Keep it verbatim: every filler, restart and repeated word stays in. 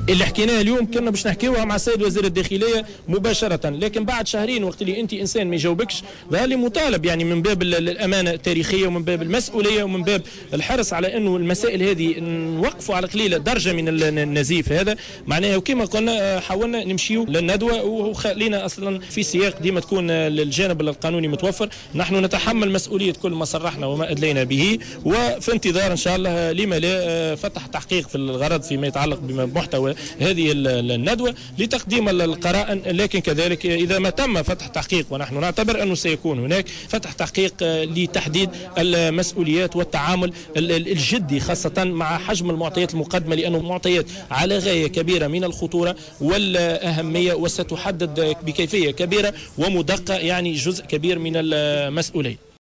اللي حكيناه اليوم كنا باش نحكيوها مع السيد وزير الداخليه مباشره، لكن بعد شهرين وقت اللي انت انسان ما يجاوبكش ظهر لي مطالب يعني من باب الامانه التاريخيه ومن باب المسؤوليه ومن باب الحرص على انه المسائل هذه نوقفوا على قليله درجه من النزيف هذا. معناها وكما قلنا حاولنا نمشيو للندوه وخلينا اصلا في سياق ديما تكون الجانب القانوني متوفر. نحن نتحمل مسؤوليه كل ما صرحنا وما ادلينا به، وفي انتظار ان شاء الله لما لا فتح تحقيق في الغرض فيما يتعلق بمحتوى هذه الندوه لتقديم القرائن، لكن كذلك اذا ما تم فتح تحقيق ونحن نعتبر انه سيكون هناك فتح تحقيق لتحديد المسؤوليات والتعامل الجدي خاصه مع حجم المعطيات المقدمه، لانه معطيات على غايه كبيره من الخطوره والاهميه وستحدد بكيفيه كبيره ومدقه يعني جزء كبير من المسؤوليه.